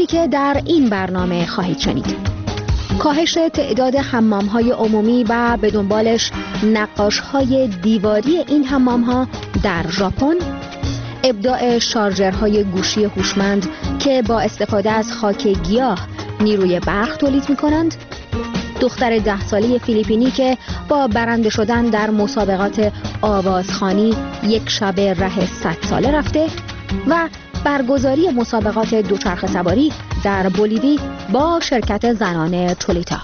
که در این برنامه خواهید شنید: کاهش تعداد حمام‌های عمومی و به دنبالش نقاش‌های دیواری این حمام‌ها در ژاپن، ابداع شارژرهای گوشی هوشمند که با استفاده از خاک گیاه نیروی برق تولید می‌کنند، دختر 10 ساله فیلیپینی که با برنده شدن در مسابقات آوازخوانی یک شب ره 100 ساله رفته و برگزاری مسابقات دوچرخه سواری در بولیوی با شرکت زنان تولیتا.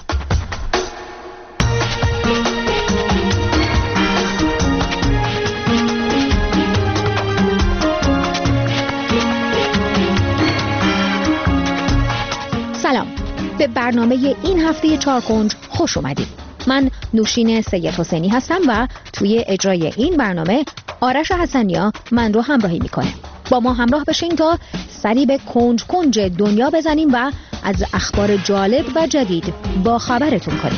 سلام، به برنامه این هفته چارکنج خوش اومدید. من نوشین سید حسینی هستم و توی اجرای این برنامه آرش حسنیا من رو همراهی میکنه. با ما همراه بشین تا سری به کنج کنج دنیا بزنیم و از اخبار جالب و جدید با خبرتون کنیم.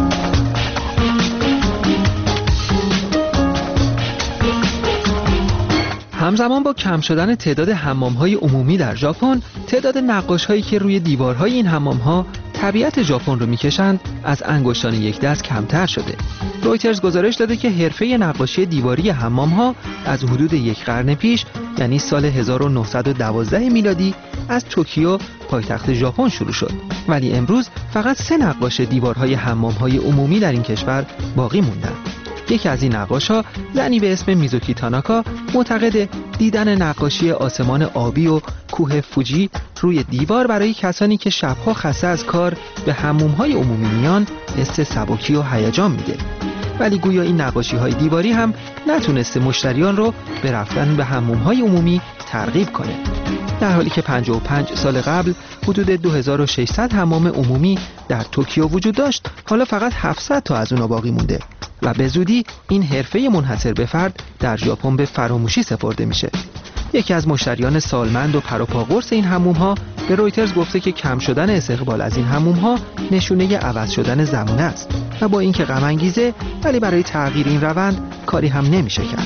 همزمان با کم شدن تعداد حمام‌های عمومی در ژاپن، تعداد نقاش‌هایی که روی دیوارهای این حمام‌ها طبیعت ژاپن رو می‌کشند از انگشتان یک دست کمتر شده. رویترز گزارش داده که حرفه نقاشی دیواری حمام‌ها از حدود یک قرن پیش، یعنی سال 1912 میلادی، از توکیو پایتخت ژاپن شروع شد. ولی امروز فقط 3 نقاش دیوارهای حمام‌های عمومی در این کشور باقی موندند. یکی از این نقاش‌ها، زنی به اسم میزوکی تاناکا، معتقد دیدن نقاشی آسمان آبی و کوه فوجی روی دیوار برای کسانی که شبها خسته از کار به حموم‌های عمومی میان حس سبکی و هیجان میده. ولی گویا این نقاشی‌های دیواری هم نتونسته مشتریان رو به رفتن به حموم‌های عمومی ترغیب کنه. در حالی که 55 سال قبل حدود 2600 حمام عمومی در توکیو وجود داشت، حالا فقط 700 تا از اونها باقی مونده و به زودی این حرفه منحصر به فرد در ژاپن به فراموشی سپرده میشه. یکی از مشتریان سالمند و پروپاقرص این حموم‌ها به رویترز گفته که کم شدن استقبال از این حموم‌ها نشونه عوض شدن زمانه است و با اینکه غم انگیزه، ولی برای تغییر این روند کاری هم نمیشه کرد.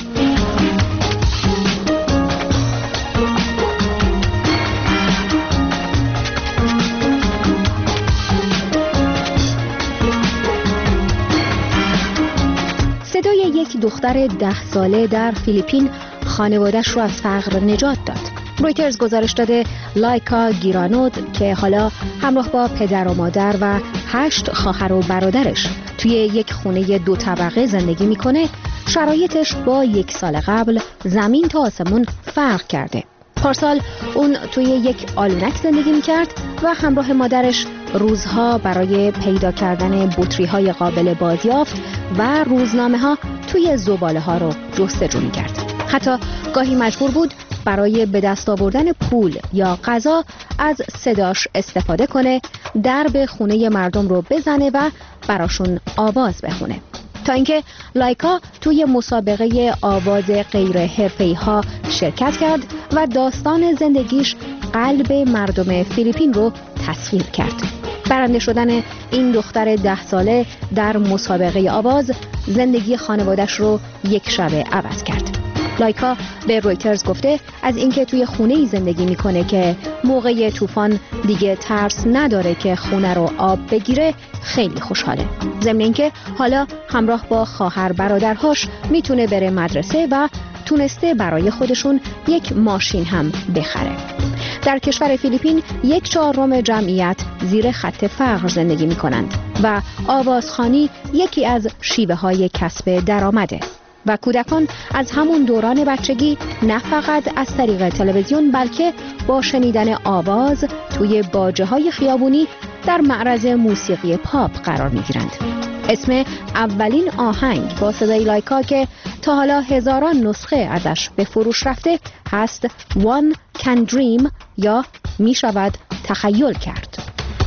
صدای یک دختر 10 ساله در فیلیپین خانواده‌اش رو از فقر نجات داد. رویترز گزارش داده لایکا گیرانود که حالا همراه با پدر و مادر و 8 خواهر و برادرش توی یک خونه 2 طبقه زندگی میکنه، شرایطش با 1 سال قبل زمین تا آسمون فرق کرده. پارسال اون توی یک آلونک زندگی میکرد و همراه مادرش روزها برای پیدا کردن بطری‌های قابل بازیافت و روزنامه‌ها توی زباله‌ها رو جستجو می‌کرد. حتی گاهی مجبور بود برای به دست آوردن پول یا غذا از صداش استفاده کنه، درب خونه مردم رو بزنه و براشون آواز بخونه. تا اینکه لایکا توی مسابقه آواز غیر حرفه‌ای‌ها شرکت کرد و داستان زندگیش قلب مردم فیلیپین رو تسخیر کرد. برنده شدن این دختر 10 ساله در مسابقه آواز زندگی خانوادش رو یک شبه عوض کرد. لایکا به رویترز گفته از اینکه توی خونه‌ای زندگی میکنه که موقع طوفان دیگه ترس نداره که خونه رو آب بگیره خیلی خوشحاله. ضمن اینکه حالا همراه با خواهر برادرهاش میتونه بره مدرسه و تونسته برای خودشون یک ماشین هم بخره. در کشور فیلیپین 1/4 جمعیت زیر خط فقر زندگی می‌کنند و آوازخوانی یکی از شیوه‌های کسب درآمده و کودکان از همون دوران بچگی نه فقط از طریق تلویزیون بلکه با شنیدن آواز توی باجه‌های خیابونی در معرض موسیقی پاپ قرار می‌گیرند. اسم اولین آهنگ با صدای لایکا که تا حالا هزاران نسخه ازش به فروش رفته هست One Can Dream یا می شود تخیل کرد.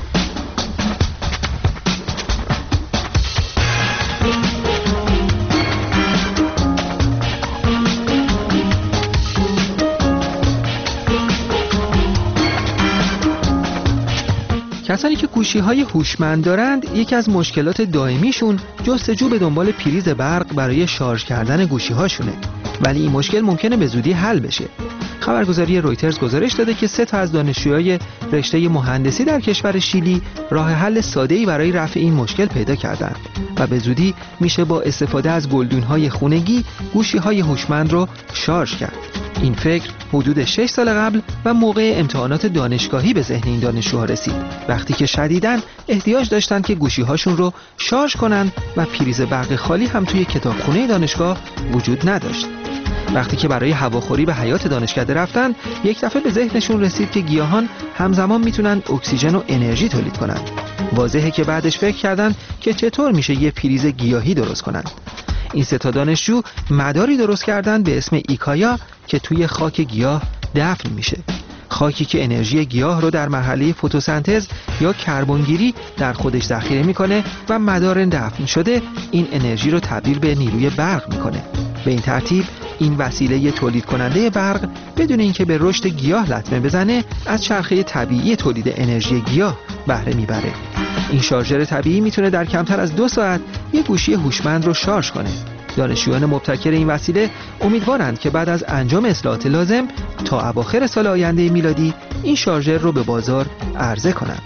کسانی که گوشی‌های هوشمند دارند، یکی از مشکلات دائمیشون جستجو به دنبال پریز برق برای شارژ کردن گوشی‌هاشونه. ولی این مشکل ممکنه به زودی حل بشه. خبرگزاری رویترز گزارش داده که 3 از دانشجوهای رشته مهندسی در کشور شیلی راه حل ساده‌ای برای رفع این مشکل پیدا کردند و به زودی میشه با استفاده از گلدون‌های خونگی گوشی‌های هوشمند رو شارژ کرد. این فکر حدود 6 سال قبل و موقع امتحانات دانشگاهی به ذهن این دانشجوها رسید، وقتی که شدیداً احتیاج داشتند که گوشی‌هاشون رو شارژ کنن و پریز برق خالی هم توی کتابخونه دانشگاه وجود نداشت. وقتی که برای هواخوری به حیاط دانشکده رفتن، یک دفعه به ذهنشون رسید که گیاهان همزمان میتونن اکسیژن و انرژی تولید کنن. واضحه که بعدش فکر کردن که چطور میشه یه پریز گیاهی درست کنن. این 3 دانشجو مداری درست کردن به اسم ایکایا که توی خاک گیاه دفن میشه. خاکی که انرژی گیاه رو در مرحله فتوسنتز یا کربنگیری در خودش ذخیره میکنه و مدار دفن شده این انرژی رو تبدیل به نیروی برق میکنه. به این ترتیب این وسیله تولید کننده برق بدون اینکه به رشد گیاه لطمه بزنه از چرخه طبیعی تولید انرژی گیاه بهره میبره. این شارژر طبیعی میتونه در کمتر از 2 ساعت یک گوشی هوشمند رو شارژ کنه. دانشجویان مبتکر این وسیله امیدوارند که بعد از انجام اصلاحات لازم تا اواخر سال آینده میلادی این شارژر رو به بازار عرضه کنند.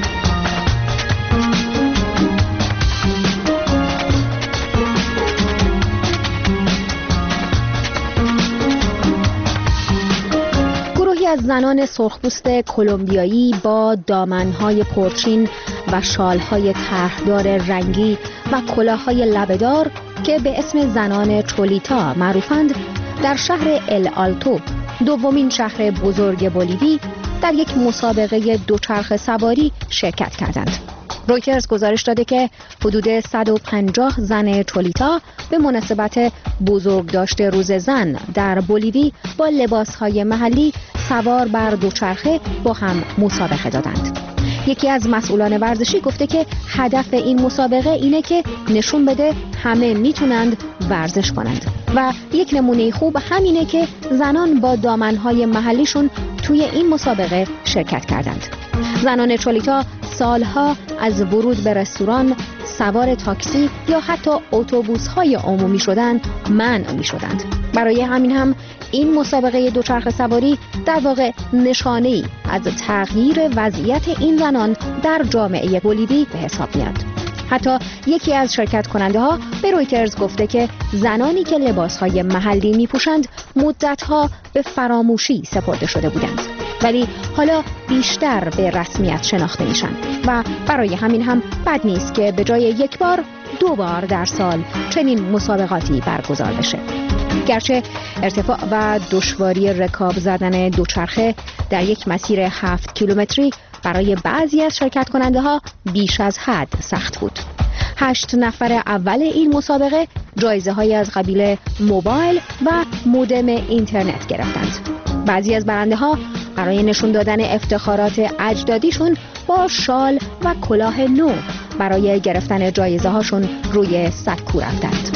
از زنان سرخپوست کلمبیایی با دامنهای پرچین و شالهای طرحدار رنگی و کلاههای لبه‌دار که به اسم زنان چولیتا معروفند، در شهر ال آلتو، دومین شهر بزرگ بولیوی، در یک مسابقه دوچرخه سواری شرکت کردند. رویترز گزارش داده که حدود 150 زن چولیتا به مناسبت بزرگداشت روز زن در بولیوی با لباسهای محلی سوار بر دوچرخه با هم مسابقه دادند. یکی از مسئولان ورزشی گفته که هدف این مسابقه اینه که نشون بده همه میتونند ورزش کنند و یک نمونه خوب همینه که زنان با دامنهای محلیشون توی این مسابقه شرکت کردند. زنان چولیتا سالها از ورود به رستوران، سوار تاکسی یا حتی اتوبوس‌های عمومی شدن منع می‌شدند. برای همین هم این مسابقه دوچرخه سواری در واقع نشانه‌ای از تغییر وضعیت این زنان در جامعه بولیوی به حساب میاد. حتی یکی از شرکت کننده ها به رویترز گفته که زنانی که لباسهای محلی میپوشند مدتها به فراموشی سپرده شده بودند، ولی حالا بیشتر به رسمیت شناخته میشن و برای همین هم بد نیست که به جای 1 بار 2 بار در سال چنین مسابقاتی برگزار بشه. گرچه ارتفاع و دشواری رکاب زدن دوچرخه در یک مسیر 7 کیلومتری برای بعضی از شرکت کننده ها بیش از حد سخت بود. 8 نفر اول این مسابقه جایزه های از قبیل موبایل و مودم اینترنت گرفتند. بعضی از برنده ها برای نشون دادن افتخارات اجدادیشون با شال و کلاه نو برای گرفتن جایزه هاشون روی سکو رفتند.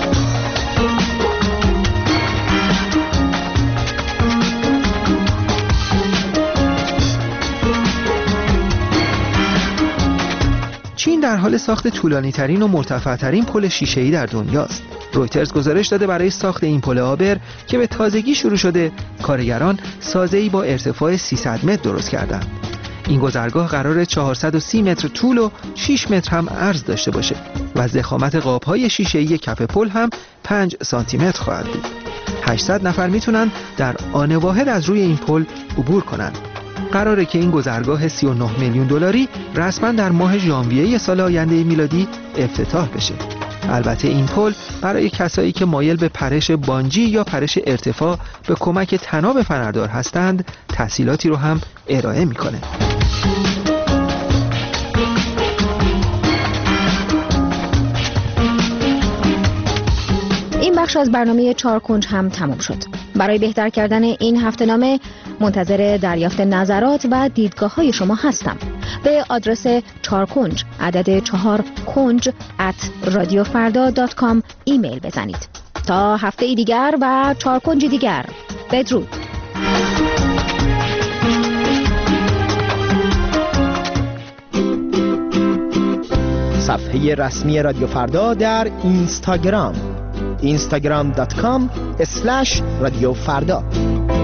چین در حال ساخت طولانی‌ترین و مرتفع‌ترین پل شیشه‌ای در دنیاست. رویترز گزارش داده برای ساخت این پل آبر که به تازگی شروع شده، کارگران سازه‌ای با ارتفاع 300 متر درست کردند. این گذرگاه قراره 430 متر طول و 6 متر هم عرض داشته باشه و ضخامت قاب‌های شیشه‌ای کف پل هم 5 سانتی متر خواهد بود. 800 نفر میتونن در آن واحد از روی این پل عبور کنند. قراره که این گذرگاه 39 میلیون دلاری رسما در ماه ژانویه سال آینده میلادی افتتاح بشه. البته این پل برای کسایی که مایل به پرش بانجی یا پرش ارتفاع به کمک طناب فنردار هستند تسهیلاتی رو هم ارائه میکنه. این بخش از برنامه 4 کنج هم تمام شد. برای بهتر کردن این هفته‌نامه منتظر دریافت نظرات و دیدگاه‌های شما هستم. به آدرس 4 کنج عدد 4 کنج @radiofarda.com ایمیل بزنید. تا هفته دیگر و 4 کنج دیگر، بدرود. صفحه رسمی رادیو فردا در اینستاگرام instagram.com/radiofarda رادیو فردا.